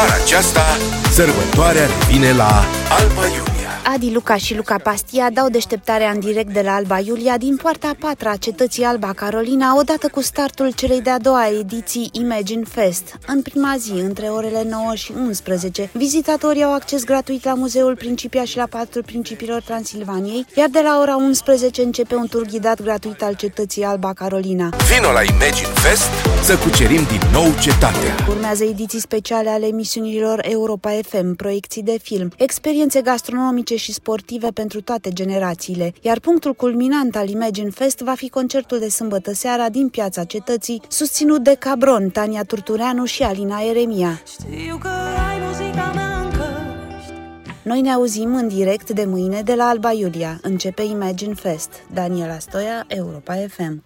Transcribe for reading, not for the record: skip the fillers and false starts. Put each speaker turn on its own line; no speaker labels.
Vara aceasta, sărbătoarea revine la Alba Iulia.
Adi Luca și Luca Pastia dau deșteptarea în direct de la Alba Iulia din poarta a patra a cetății Alba Carolina, odată cu startul celei de-a doua ediții Imagine Fest. În prima zi, între orele 9 și 11, vizitatorii au acces gratuit la Muzeul Principia și la Palatul Principilor Transilvaniei, iar de la ora 11 începe un tur ghidat gratuit al cetății Alba Carolina.
Vino la Imagine Fest să cucerim din nou cetatea.
Urmează ediții speciale ale emisiunilor Europa FM, proiecții de film, experiențe gastronomice și sportive pentru toate generațiile, iar punctul culminant al Imagine Fest va fi concertul de sâmbătă seara din Piața Cetății, susținut de Cabron, Tania Turtureanu și Alina Eremia. Noi ne auzim în direct de mâine de la Alba Iulia. Începe Imagine Fest. Daniela Stoia, Europa FM.